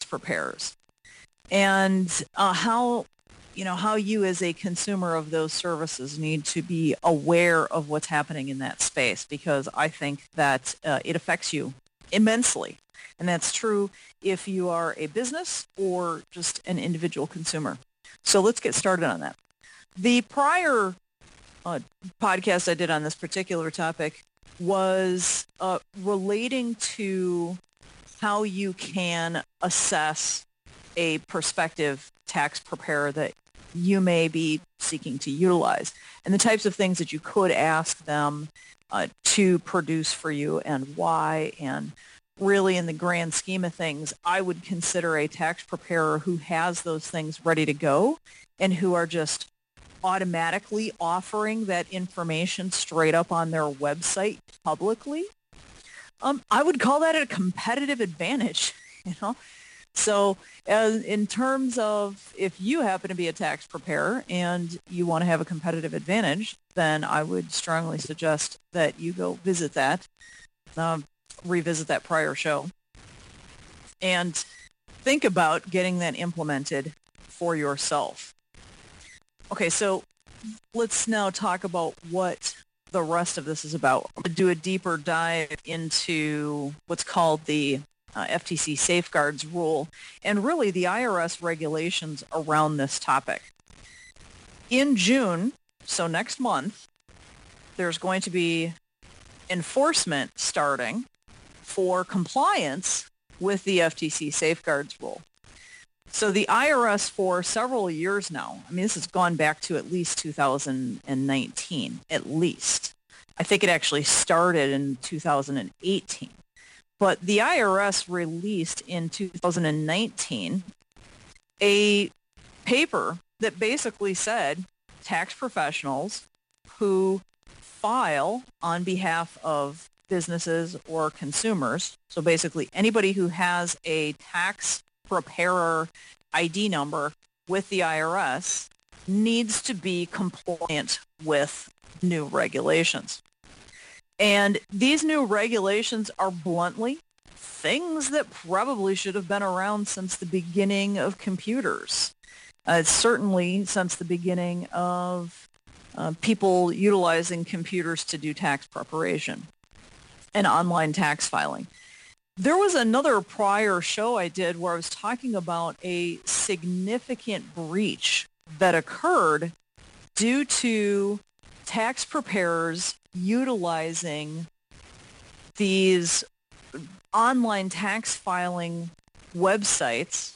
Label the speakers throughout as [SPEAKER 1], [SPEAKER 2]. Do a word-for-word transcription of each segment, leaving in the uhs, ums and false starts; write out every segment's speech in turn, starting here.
[SPEAKER 1] preparers, and uh, how you know how you as a consumer of those services need to be aware of what's happening in that space, because I think that uh, it affects you immensely. And that's true if you are a business or just an individual consumer. So let's get started on that. The prior uh, podcast I did on this particular topic was uh, relating to how you can assess a prospective tax preparer that you may be seeking to utilize, and the types of things that you could ask them uh, to produce for you and why. And really, in the grand scheme of things, I would consider a tax preparer who has those things ready to go and who are just automatically offering that information straight up on their website publicly. Um, I would call that a competitive advantage, you know. So as in terms of if you happen to be a tax preparer and you want to have a competitive advantage, then I would strongly suggest that you go visit that, um, revisit that prior show, and think about getting that implemented for yourself. Okay, so let's now talk about what the rest of this is about. I'm going to do a deeper dive into what's called the uh, F T C Safeguards Rule and really the I R S regulations around this topic. In June, so next month, there's going to be enforcement starting for compliance with the F T C Safeguards Rule. So the I R S for several years now, I mean, this has gone back to at least two thousand nineteen, at least. I think it actually started in two thousand eighteen. But the I R S released in two thousand nineteen a paper that basically said tax professionals who file on behalf of businesses or consumers, so basically anybody who has a tax preparer I D number with the I R S, needs to be compliant with new regulations. And these new regulations are bluntly things that probably should have been around since the beginning of computers. Uh, certainly since the beginning of uh, people utilizing computers to do tax preparation and online tax filing. There was another prior show I did where I was talking about a significant breach that occurred due to tax preparers utilizing these online tax filing websites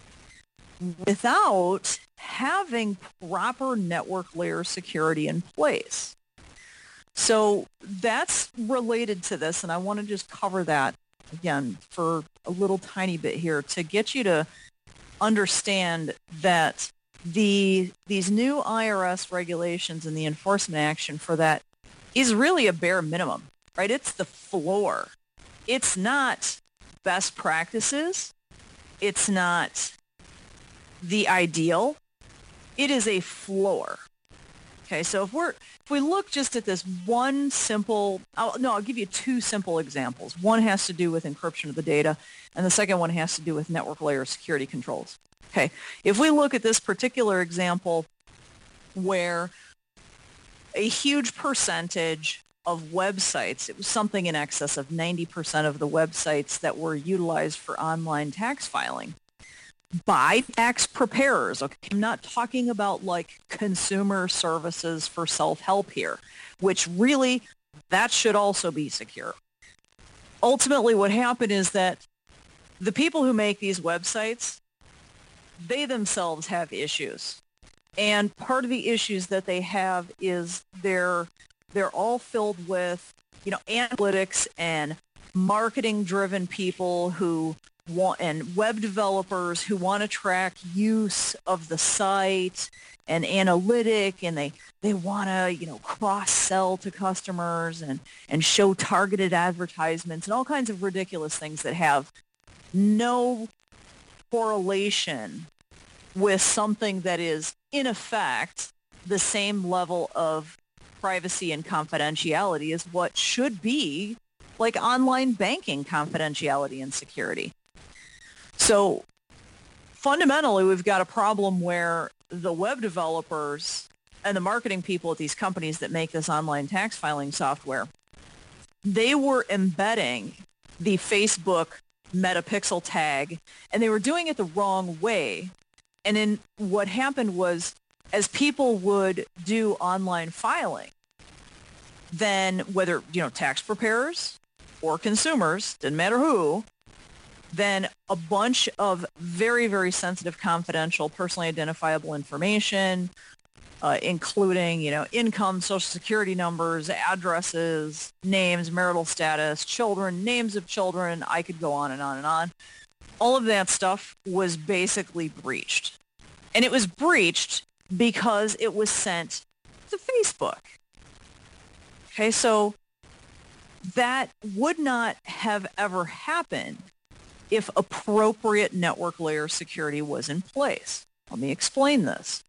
[SPEAKER 1] without having proper network layer security in place. So that's related to this, and I want to just cover that again for a little tiny bit here to get you to understand that the these new I R S regulations and the enforcement action for that is really a bare minimum, right? It's the floor. It's not best practices. It's not the ideal. It is a floor. Okay, so if we're if we look just at this one simple, I'll, no, I'll give you two simple examples. One has to do with encryption of the data, and the second one has to do with network layer security controls. Okay, if we look at this particular example where a huge percentage of websites, it was something in excess of ninety percent of the websites that were utilized for online tax filing by tax preparers. Okay, I'm not talking about like consumer services for self-help here, which really, that should also be secure. Ultimately, what happened is that the people who make these websites, they themselves have issues. And part of the issues that they have is they're they're all filled with, you know, analytics and marketing-driven people who want, and web developers who want to track use of the site and analytic, and they they want to, you know, cross-sell to customers and and show targeted advertisements and all kinds of ridiculous things that have no correlation with something that is, in effect, the same level of privacy and confidentiality as what should be like online banking confidentiality and security. So fundamentally, we've got a problem where the web developers and the marketing people at these companies that make this online tax filing software, they were embedding the Facebook metapixel tag, and they were doing it the wrong way. And then what happened was, as people would do online filing, then whether, you know, tax preparers or consumers, didn't matter who, then a bunch of very, very sensitive, confidential, personally identifiable information, uh, including, you know, income, social security numbers, addresses, names, marital status, children, names of children, I could go on and on and on. All of that stuff was basically breached. And it was breached because it was sent to Facebook. Okay, so that would not have ever happened if appropriate network layer security was in place. Let me explain this.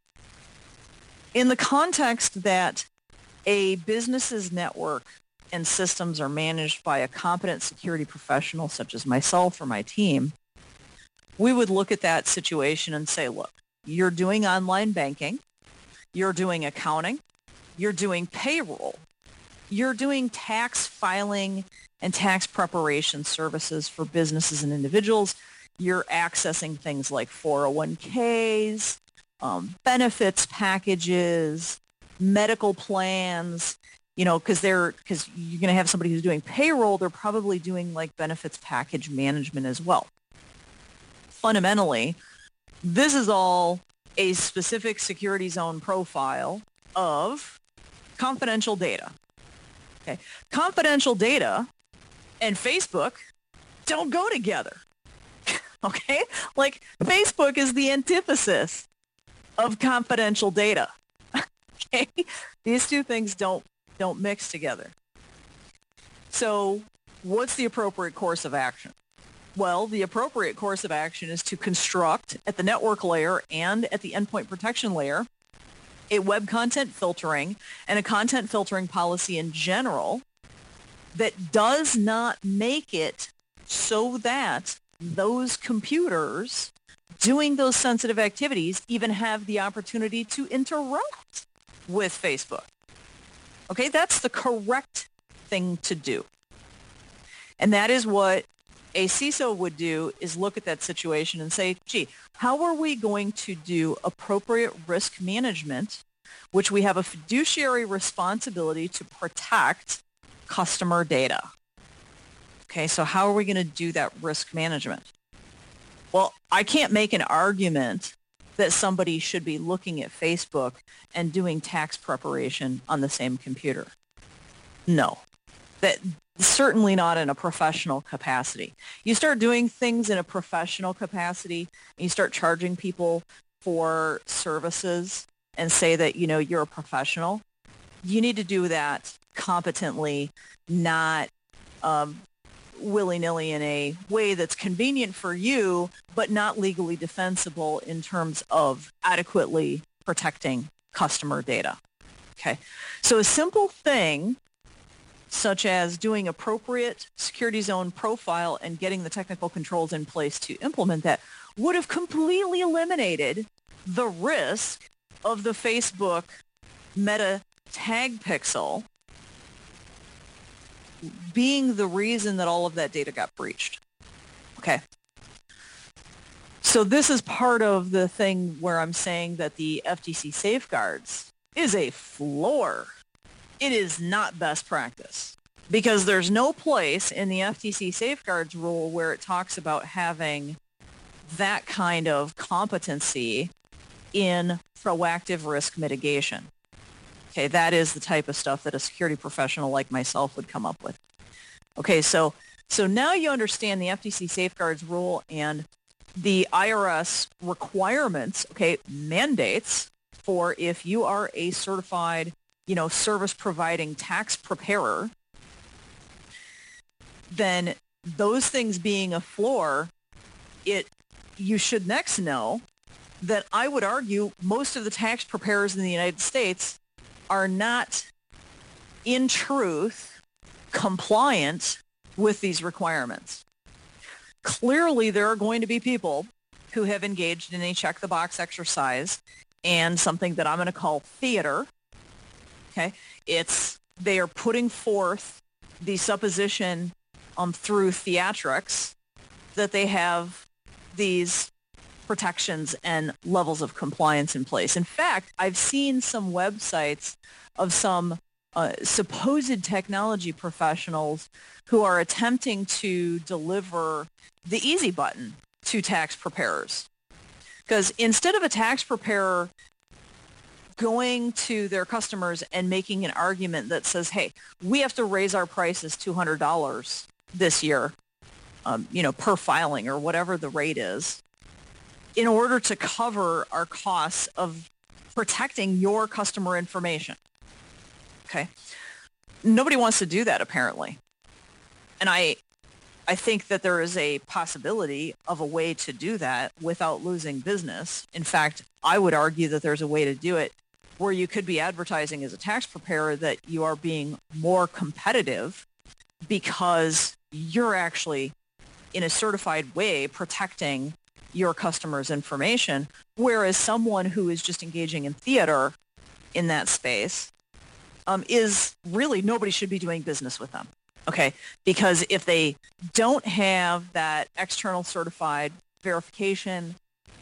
[SPEAKER 1] In the context that a business's network and systems are managed by a competent security professional such as myself or my team, we would look at that situation and say, look, you're doing online banking, you're doing accounting, you're doing payroll, you're doing tax filing and tax preparation services for businesses and individuals. You're accessing things like four oh one k's, um, benefits packages, medical plans, you know, because they're because you're going to have somebody who's doing payroll. They're probably doing like benefits package management as well. Fundamentally, this is all a specific security zone profile of confidential data. Okay, confidential data and Facebook don't go together. Okay, like Facebook is the antithesis of confidential data. Okay, these two things don't don't mix together. So, what's the appropriate course of action? Well, the appropriate course of action is to construct at the network layer and at the endpoint protection layer a web content filtering and a content filtering policy in general that does not make it so that those computers doing those sensitive activities even have the opportunity to interact with Facebook. Okay, that's the correct thing to do. And that is what a C I S O would do, is look at that situation and say, gee, how are we going to do appropriate risk management, which we have a fiduciary responsibility to protect customer data? Okay, so how are we going to do that risk management? Well, I can't make an argument that somebody should be looking at Facebook and doing tax preparation on the same computer. No, that certainly not in a professional capacity. You start doing things in a professional capacity, and you start charging people for services and say that, you know, you're a professional. You need to do that competently, not um, willy-nilly in a way that's convenient for you, but not legally defensible in terms of adequately protecting customer data. Okay, so a simple thing such as doing appropriate security zone profile and getting the technical controls in place to implement that would have completely eliminated the risk of the Facebook meta tag pixel being the reason that all of that data got breached. Okay. So this is part of the thing where I'm saying that the F T C safeguards is a floor. It is not best practice, because there's no place in the F T C safeguards rule where it talks about having that kind of competency in proactive risk mitigation. Okay, that is the type of stuff that a security professional like myself would come up with. Okay, so so now you understand the F T C safeguards rule and the I R S requirements, okay, mandates for if you are a certified, you know, service providing tax preparer, then those things being a floor, it you should next know that I would argue most of the tax preparers in the United States are not, in truth, compliant with these requirements. Clearly, there are going to be people who have engaged in a check-the-box exercise and something that I'm going to call theater. Okay, it's they are putting forth the supposition um, through theatrics that they have these protections and levels of compliance in place. In fact, I've seen some websites of some uh, supposed technology professionals who are attempting to deliver the easy button to tax preparers. Because instead of a tax preparer going to their customers and making an argument that says, hey, we have to raise our prices two hundred dollars this year, um, you know, per filing or whatever the rate is, in order to cover our costs of protecting your customer information. Okay. Nobody wants to do that, apparently. And I I think that there is a possibility of a way to do that without losing business. In fact, I would argue that there's a way to do it where you could be advertising as a tax preparer that you are being more competitive because you're actually, in a certified way, protecting your customer's information, whereas someone who is just engaging in theater in that space um, is really, nobody should be doing business with them. Okay, because if they don't have that external certified verification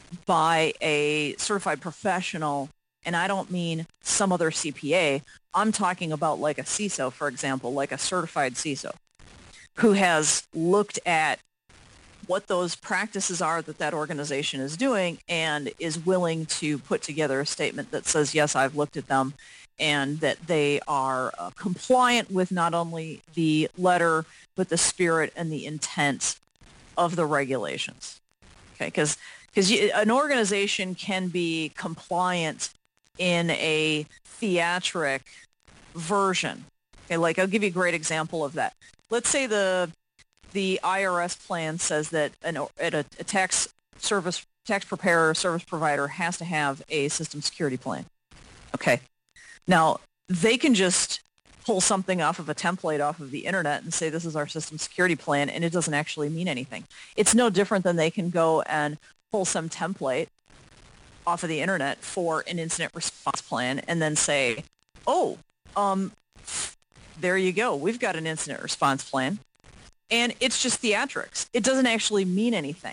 [SPEAKER 1] by a certified professional, and I don't mean some other C P A, I'm talking about like a C I S O, for example, like a certified C I S O, who has looked at what those practices are that that organization is doing and is willing to put together a statement that says, yes, I've looked at them, and that they are uh, compliant with not only the letter, but the spirit and the intent of the regulations. Okay, because because an organization can be compliant in a theatric version. Okay, like I'll give you a great example of that. Let's say the the I R S plan says that an, a, a tax service tax preparer, service provider has to have a system security plan. Okay. Now, they can just pull something off of a template off of the internet and say this is our system security plan, and it doesn't actually mean anything. It's no different than they can go and pull some template off of the internet for an incident response plan and then say, oh, um, there you go. We've got an incident response plan. And it's just theatrics. It doesn't actually mean anything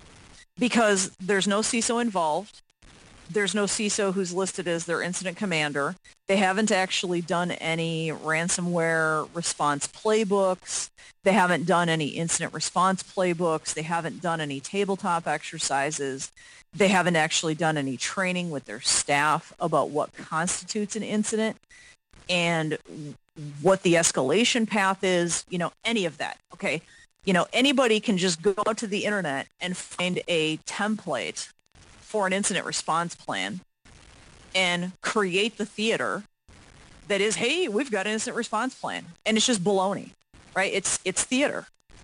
[SPEAKER 1] because there's no C I S O involved. There's no C I S O who's listed as their incident commander. They haven't actually done any ransomware response playbooks. They haven't done any incident response playbooks. They haven't done any tabletop exercises. They haven't actually done any training with their staff about what constitutes an incident and what the escalation path is, you know, any of that. Okay. You know, anybody can just go out to the internet and find a template for an incident response plan and create the theater that is, hey, we've got an incident response plan. And it's just baloney, right? It's, it's theater.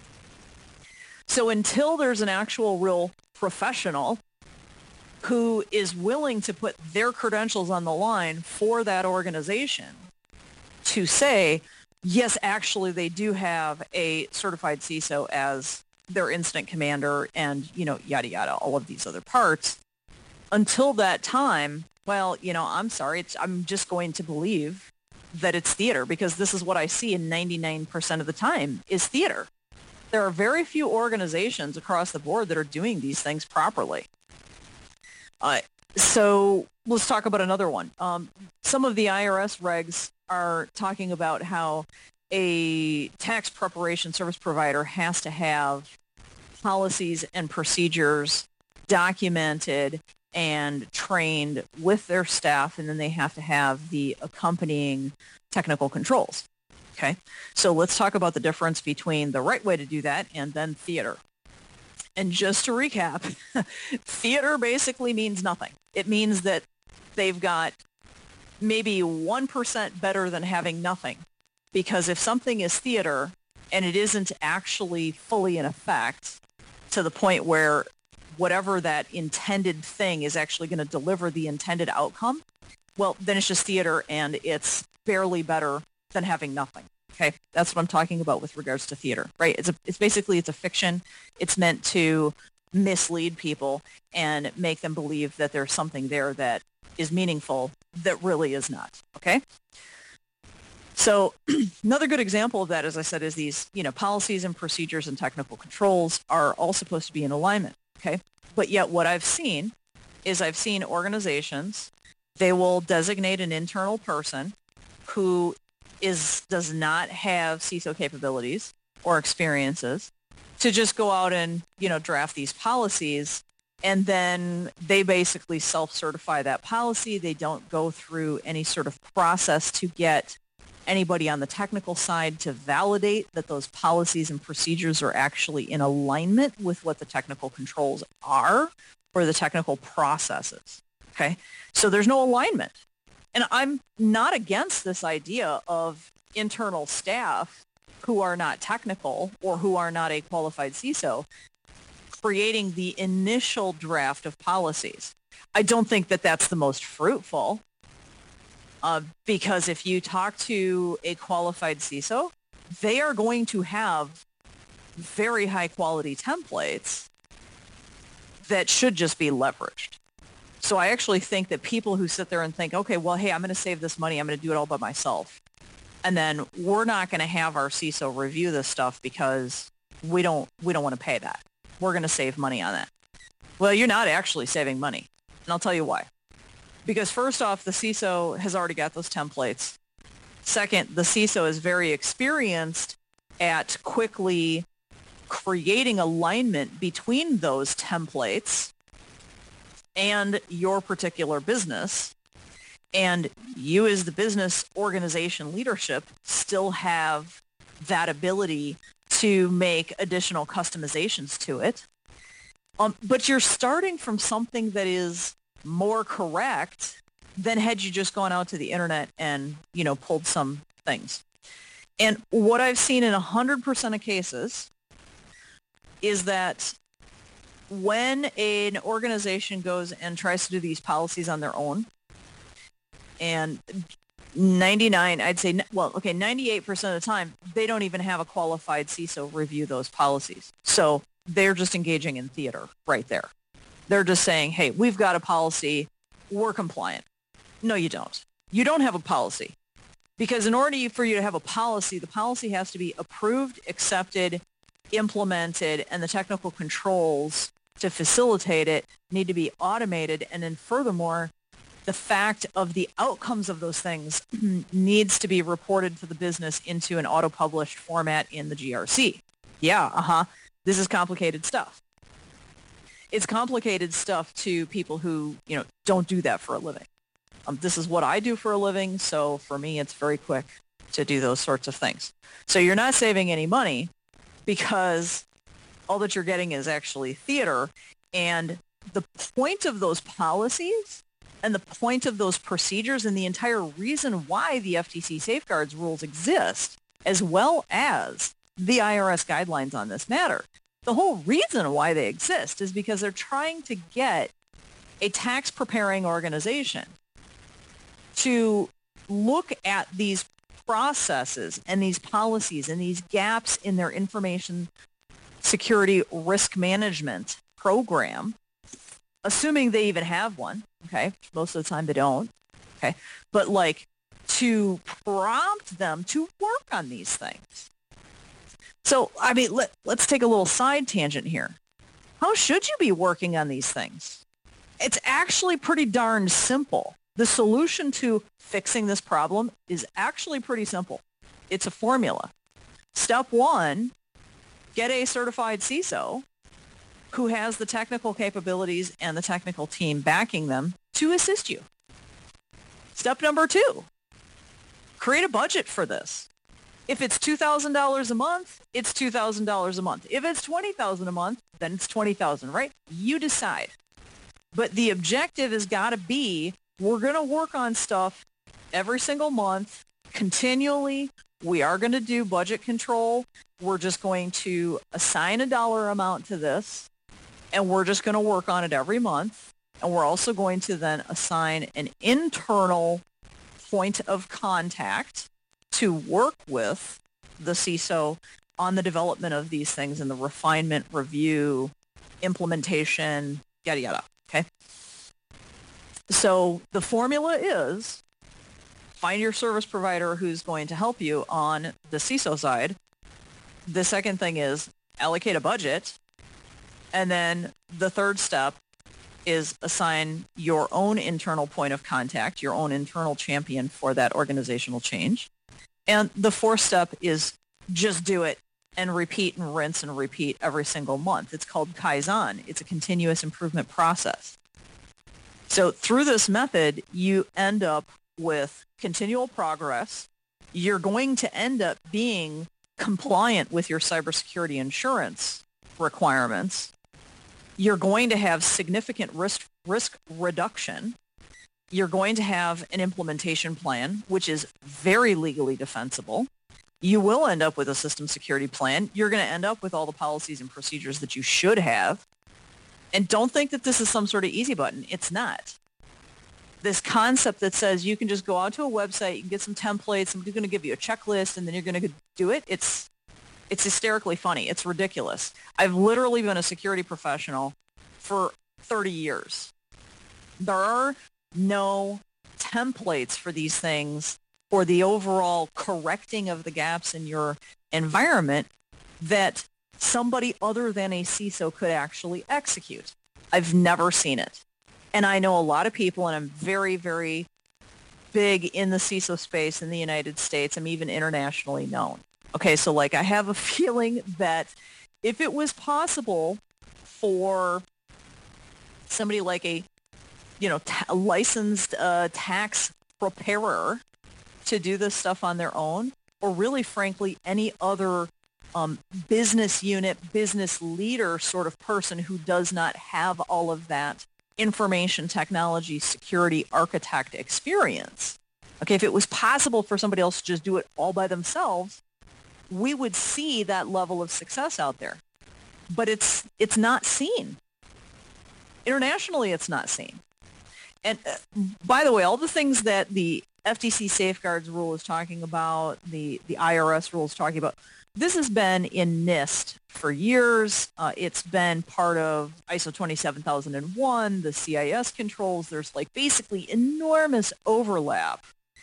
[SPEAKER 1] So until there's an actual real professional who is willing to put their credentials on the line for that organization to say, yes, actually, they do have a certified C I S O as their incident commander and, you know, yada, yada, all of these other parts. Until that time, well, you know, I'm sorry, it's, I'm just going to believe that it's theater because this is what I see in ninety-nine percent of the time is theater. There are very few organizations across the board that are doing these things properly. Uh, so let's talk about another one. Um, some of the I R S regs are talking about how a tax preparation service provider has to have policies and procedures documented and trained with their staff, and then they have to have the accompanying technical controls. Okay, so let's talk about the difference between the right way to do that and then theater. And just to recap, theater basically means nothing. It means that they've got maybe one percent better than having nothing. Because if something is theater and it isn't actually fully in effect to the point where whatever that intended thing is actually going to deliver the intended outcome, well, then it's just theater and it's barely better than having nothing. Okay, that's what I'm talking about with regards to theater, right? It's a, it's basically, it's a fiction. It's meant to mislead people and make them believe that there's something there that is meaningful that really is not. Okay. So another good example of that, as I said, is these, you know, policies and procedures and technical controls are all supposed to be in alignment. Okay. But yet what I've seen is I've seen organizations, they will designate an internal person who is does not have C I S O capabilities or experiences to just go out and, you know, draft these policies. And then they basically self-certify that policy. They don't go through any sort of process to get anybody on the technical side to validate that those policies and procedures are actually in alignment with what the technical controls are or the technical processes. Okay. So there's no alignment. And I'm not against this idea of internal staff who are not technical or who are not a qualified C I S O creating the initial draft of policies. I don't think that that's the most fruitful uh, because if you talk to a qualified C I S O, they are going to have very high quality templates that should just be leveraged. So I actually think that people who sit there and think, okay, well, hey, I'm going to save this money. I'm going to do it all by myself. And then we're not going to have our C I S O review this stuff because we don't we don't want to pay that. We're going to save money on that. Well, you're not actually saving money. And I'll tell you why. Because first off, the C I S O has already got those templates. Second, the C I S O is very experienced at quickly creating alignment between those templates and your particular business. And you as the business organization leadership still have that ability to make additional customizations to it. Um, but you're starting from something that is more correct than had you just gone out to the internet and, you know, pulled some things. And what I've seen in one hundred percent of cases is that when an organization goes and tries to do these policies on their own, and ninety-nine, I'd say, well, okay, ninety-eight percent of the time, they don't even have a qualified C I S O review those policies. So they're just engaging in theater right there. They're just saying, hey, we've got a policy. We're compliant. No, you don't. You don't have a policy. Because in order for you to have a policy, the policy has to be approved, accepted, implemented, and the technical controls to facilitate it need to be automated. And then furthermore, the fact of the outcomes of those things needs to be reported to the business into an auto-published format in the G R C. Yeah, uh-huh. This is complicated stuff. It's complicated stuff to people who, you know, don't do that for a living. Um, this is what I do for a living, so for me, it's very quick to do those sorts of things. So you're not saving any money because all that you're getting is actually theater, and the point of those policies and the point of those procedures and the entire reason why the F T C safeguards rules exist, as well as the I R S guidelines on this matter, the whole reason why they exist is because they're trying to get a tax-preparing organization to look at these processes and these policies and these gaps in their information security risk management program, assuming they even have one, okay? Most of the time they don't, okay? But like to prompt them to work on these things. So, I mean, let, let's take a little side tangent here. How should you be working on these things? It's actually pretty darn simple. The solution to fixing this problem is actually pretty simple. It's a formula. Step one, get a certified C I S O who has the technical capabilities and the technical team backing them to assist you. Step number two, create a budget for this. If it's two thousand dollars a month, it's two thousand dollars a month. If it's twenty thousand dollars a month, then it's twenty thousand dollars, right? You decide. But the objective has got to be, we're going to work on stuff every single month, continually. We are going to do budget control. We're just going to assign a dollar amount to this, and we're just going to work on it every month. And we're also going to then assign an internal point of contact to work with the C I S O on the development of these things and the refinement, review, implementation, yada, yada. Okay. So the formula is find your service provider who's going to help you on the C I S O side. The second thing is allocate a budget. And then the third step is assign your own internal point of contact, your own internal champion for that organizational change. And the fourth step is just do it and repeat and rinse and repeat every single month. It's called Kaizen. It's a continuous improvement process. So through this method, you end up with continual progress. You're going to end up being compliant with your cybersecurity insurance requirements. You're going to have significant risk risk reduction. You're going to have an implementation plan, which is very legally defensible. You will end up with a system security plan. You're going to end up with all the policies and procedures that you should have. And don't think that this is some sort of easy button. It's not. This concept that says you can just go out to a website, you can get some templates, somebody's going to give you a checklist, and then you're going to do it. It's it's hysterically funny. It's ridiculous. I've literally been a security professional for thirty years. There are no templates for these things or the overall correcting of the gaps in your environment that somebody other than a C I S O could actually execute. I've never seen it. And I know a lot of people, and I'm very, very big in the C I S O space in the United States. I'm even internationally known. Okay, so like I have a feeling that if it was possible for somebody like a, you know, ta- licensed uh, tax preparer to do this stuff on their own, or really, frankly, any other um, business unit, business leader sort of person who does not have all of that information technology, security, architect experience. Okay, if it was possible for somebody else to just do it all by themselves, we would see that level of success out there. But it's it's not seen. Internationally, it's not seen. And uh, by the way, all the things that the F T C safeguards rule is talking about, the, the I R S rule is talking about, this has been in NIST for years. Uh, it's been part of I S O twenty-seven thousand one, the C I S controls. There's like basically enormous overlap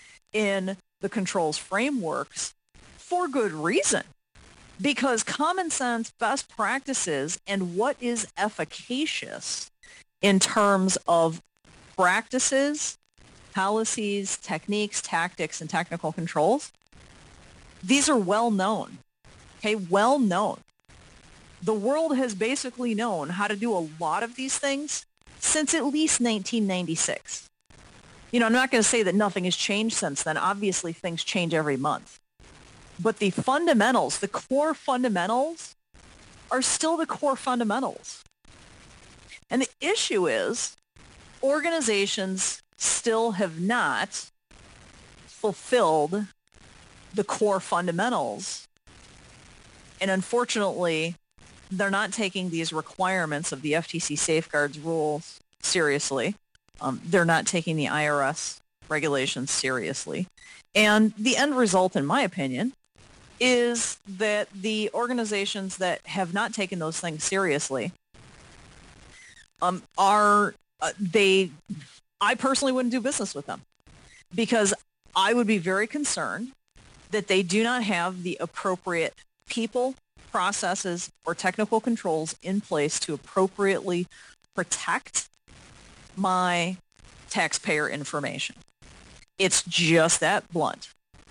[SPEAKER 1] in the controls frameworks for good reason. Because common sense, best practices, and what is efficacious in terms of practices, policies, techniques, tactics, and technical controls, these are well known. Okay, well known. The world has basically known how to do a lot of these things since at least nineteen ninety-six. You know, I'm not going to say that nothing has changed since then. Obviously, things change every month. But the fundamentals, the core fundamentals, are still the core fundamentals. And the issue is organizations still have not fulfilled the core fundamentals. And unfortunately, they're not taking these requirements of the F T C safeguards rules seriously. Um, they're not taking the I R S regulations seriously. And the end result, in my opinion, is that the organizations that have not taken those things seriously um, are, uh, they, I personally wouldn't do business with them because I would be very concerned that they do not have the appropriate people, processes, or technical controls in place to appropriately protect my taxpayer information. It's just that blunt.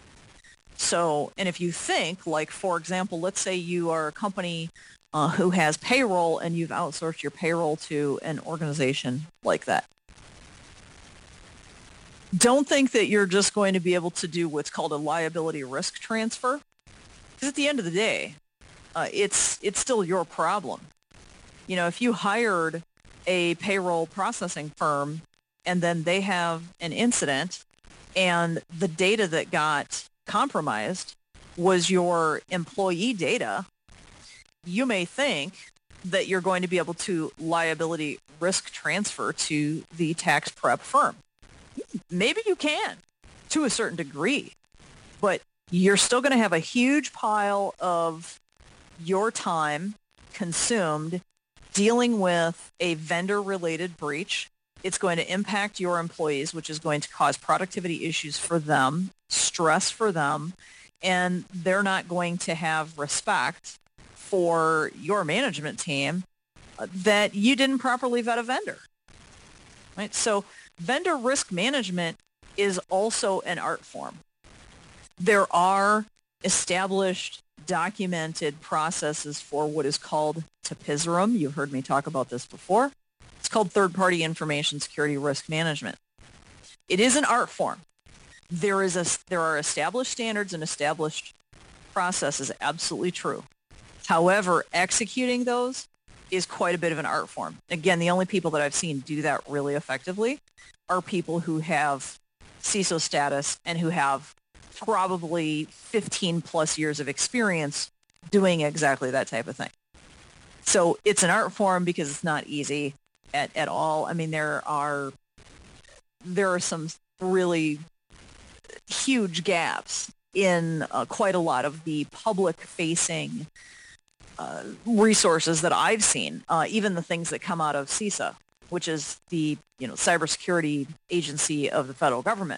[SPEAKER 1] So, and if you think, like, for example, let's say you are a company uh, who has payroll and you've outsourced your payroll to an organization like that. Don't think that you're just going to be able to do what's called a liability risk transfer. Because at the end of the day, uh, it's it's still your problem. You know, if you hired a payroll processing firm and then they have an incident and the data that got compromised was your employee data, you may think that you're going to be able to liability risk transfer to the tax prep firm. Maybe you can to a certain degree, but you're still going to have a huge pile of your time consumed dealing with a vendor-related breach. It's going to impact your employees, which is going to cause productivity issues for them, stress for them, and they're not going to have respect for your management team that you didn't properly vet a vendor. Right? So vendor risk management is also an art form. There are established, documented processes for what is called T P I S R I M. You've heard me talk about this before. It's called Third-Party Information Security Risk Management. It is an art form. There is a, there are established standards and established processes, absolutely true. However, executing those is quite a bit of an art form. Again, the only people that I've seen do that really effectively are people who have C I S O status and who have probably fifteen plus years of experience doing exactly that type of thing. So it's an art form because it's not easy at, at all. I mean, there are there are some really huge gaps in uh, quite a lot of the public-facing uh, resources that I've seen, uh, even the things that come out of CISA, which is the you know cybersecurity agency of the federal government.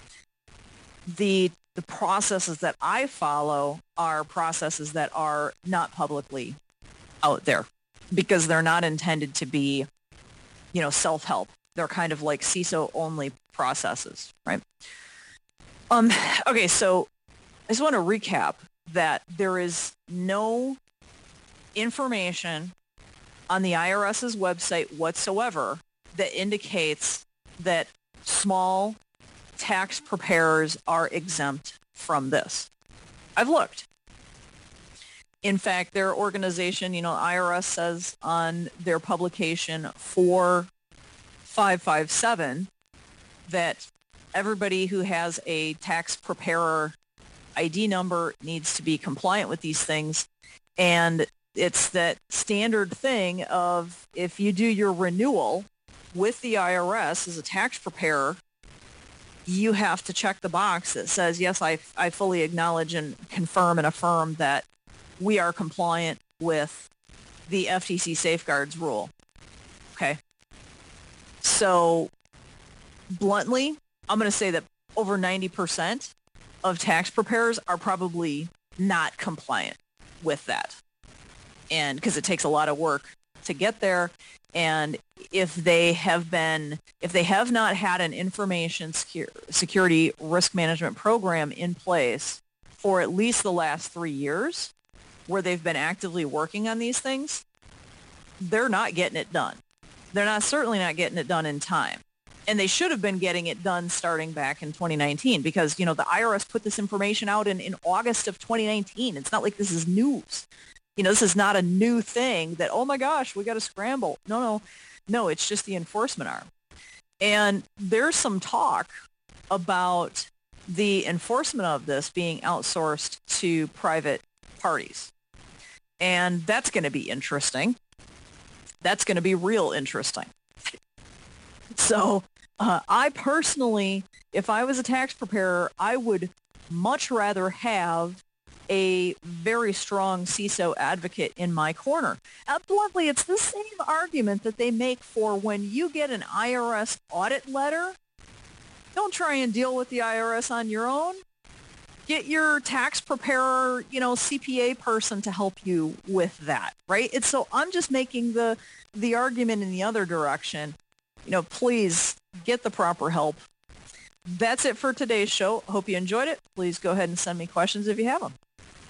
[SPEAKER 1] The the processes that I follow are processes that are not publicly out there because they're not intended to be, you know, self-help. They're kind of like C I S O-only processes, right? Um, okay, so I just want to recap that there is no information on the I R S's website whatsoever that indicates that small tax preparers are exempt from this. I've looked. In fact, their organization, you know, I R S says on their publication four five five seven that everybody who has a tax preparer I D number needs to be compliant with these things. And it's that standard thing of if you do your renewal with the I R S as a tax preparer, you have to check the box that says, yes, I, I fully acknowledge and confirm and affirm that we are compliant with the F T C safeguards rule. Okay. So bluntly, I'm going to say that over ninety percent of tax preparers are probably not compliant with that. And because it takes a lot of work to get there. And if they have been, if they have not had an information secure, security risk management program in place for at least the last three years, where they've been actively working on these things, they're not getting it done. They're not certainly not getting it done in time. And they should have been getting it done starting back in twenty nineteen because, you know, the I R S put this information out in, in August of twenty nineteen. It's not like this is news. You know, this is not a new thing that, oh my gosh, we got to scramble. No, no, no, it's just the enforcement arm. And there's some talk about the enforcement of this being outsourced to private parties. And that's going to be interesting. That's going to be real interesting. So uh, I personally, if I was a tax preparer, I would much rather have a very strong C I S O advocate in my corner. Uh, bluntly, it's the same argument that they make for when you get an I R S audit letter. Don't try and deal with the I R S on your own. Get your tax preparer, you know, C P A person to help you with that, right? It's so I'm just making the the argument in the other direction. You know, please get the proper help. That's it for today's show. Hope you enjoyed it. Please go ahead and send me questions if you have them.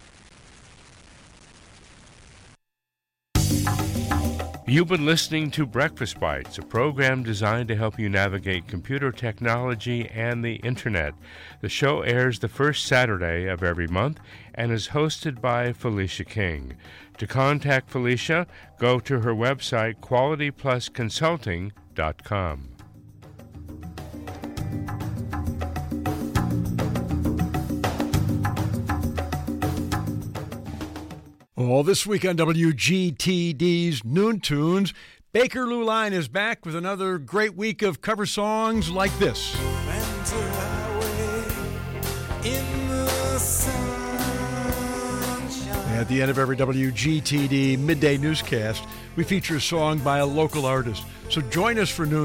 [SPEAKER 2] You've been listening to Breakfast Bites, a program designed to help you navigate computer technology and the Internet. The show airs the first Saturday of every month and is hosted by Felicia King. To contact Felicia, go to her website, quality plus consulting dot com.
[SPEAKER 3] Well, this week on W G T D's Noon Tunes, Baker Lou Line is back with another great week of cover songs like this. At the end of every W G T D midday newscast, we feature a song by a local artist. So join us for noon.